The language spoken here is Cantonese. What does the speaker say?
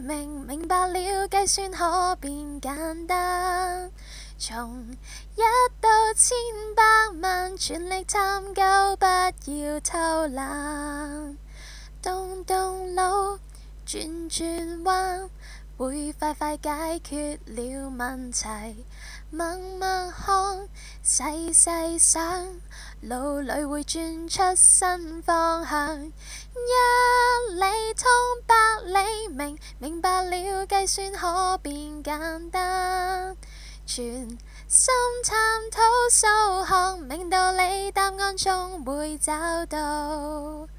明白了計算可變簡單。從一到千百萬，全力探究，不要偷懶。動動腦，轉轉彎，會快快解決了問題。默默看，細細想，腦裏會轉出新方向。一理通百理明，明白了計算可變簡單。全心探討數學，明道理答案總會找到。